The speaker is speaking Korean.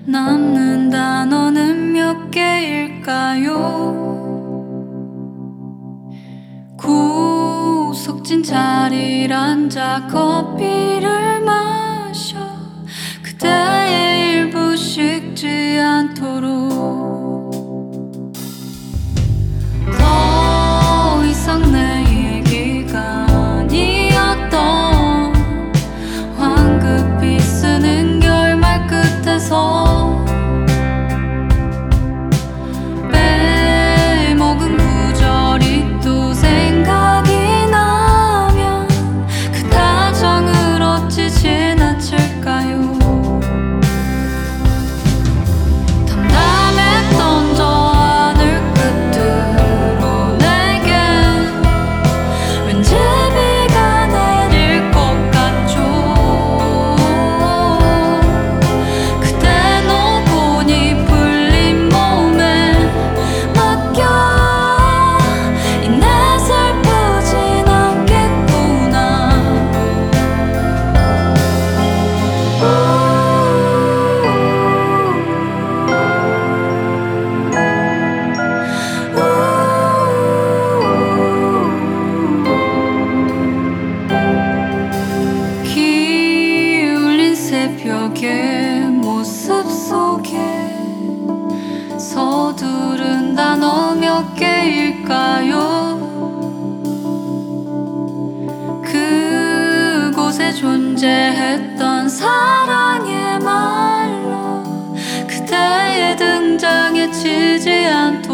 남는 단어는 몇 개일까요? 구석진 자리에 앉아 커피를 마셔 그대의 일부 식지 않도록 더 이상 내 얘기가 아니었던 황급히 쓰는 결말 끝에서 빼먹은 구절이 또 생각이 나면 그 다정을 어찌 지나칠까요? 담담했던 저 하늘 끝으로 내겐 왠지 비가 내릴 것 같죠. 그대 너 보니 풀린 몸에 맡겨 이내 슬프진 않겠구나. 기울린 새벽의 모습 속에 서두른 단어 몇 개일까요? 그곳에 존재했던 사랑의 말로 그대의 등장에 치지 않도록